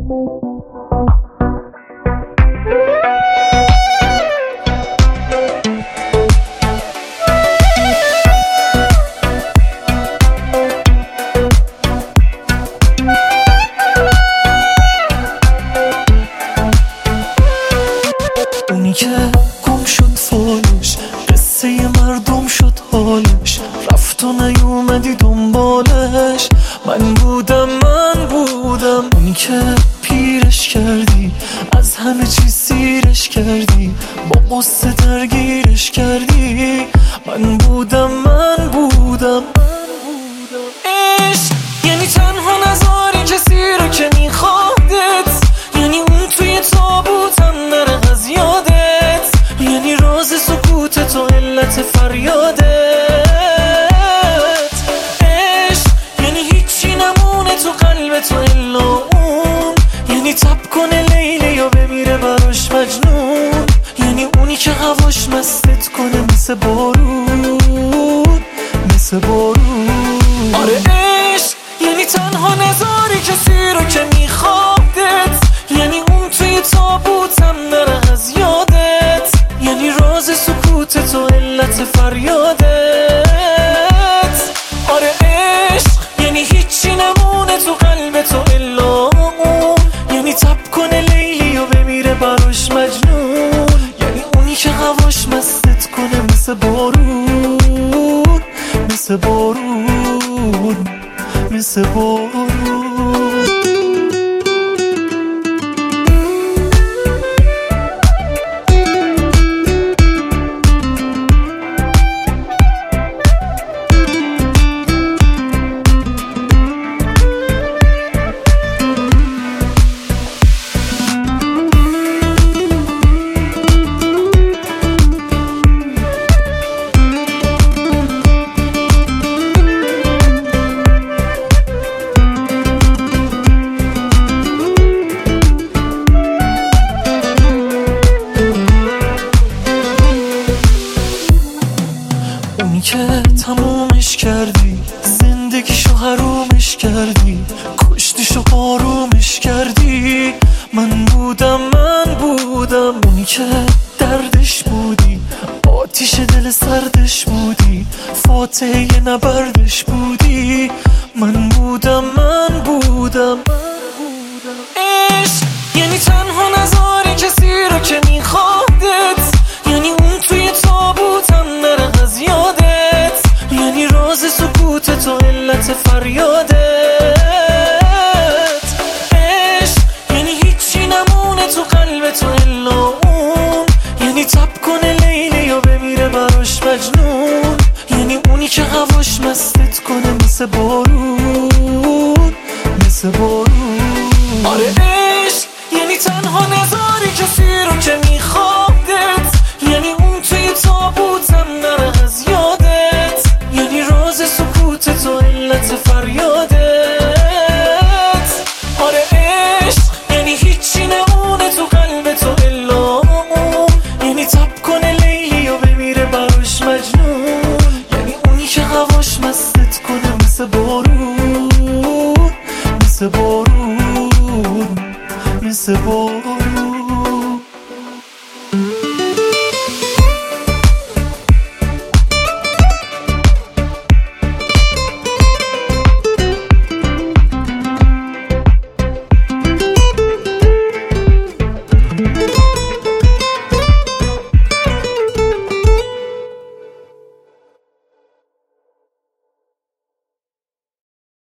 اونی که گم شد فالش، قصه مردم شد حالش، رفت و نیومدی دنبالش. من بودم اونی که پیرش کردی، از همه چیز سیرش کردی، با قصه درگیرش کردی. من بودم عشق یعنی تنها نذاری کسی رو که میخوادت، یعنی اون توی تابوتم نره از یادت، یعنی راز سکوتت و علت فریادت. عشق یعنی هیچی نمونه تو قلبت و الا اون، یعنی تب کنه لیلی و بمیره براش مجنون، یعنی اونی که هواش مستت کنه مثل بارون. آره عشق یعنی تنها نذاری کسی رو که میخوادت، یعنی اون توی تابوتم نره از یادت، یعنی راز سکوتت و علت فریادت. آره عشق یعنی هیچی نمونه تو قلبت و الا اون، یعنی تب کنه لیلی و بمیره براش مجنون، یعنی اونی که هواش مستت کنه مثل بارون. اونی که تمومش کردی، زندگیشو حرومش کردی، کشتیشو آرومش کردی. من بودم اونی که دردش بودی، آتیش دل سردش بودی، فاتحه نبردش بودی. من بودم عشق یعنی تنها نذاری کسی رو که میخوادت، یعنی اون توی تابوتم نره از یادت، یعنی راز سکوتت و علت فریادت. عشق یعنی هیچی نمونه تو قلبت و الا اون، یعنی تب کنه لیلی و بمیره براش مجنون، یعنی اونی که هواش مستت کنه مثل بارون. آره عشق یعنی تنها نذاری کسی رو که میخوادت، یعنی اون توی تابوتم نره از یادت، یعنی راز سکوتت و علت فریادت. آره عشق یعنی هیچی نمونه تو قلبت و الا اون، یعنی تب کنه لیلی و بمیره براش مجنون، یعنی اونی که هواش مستت کنه مثل بارون.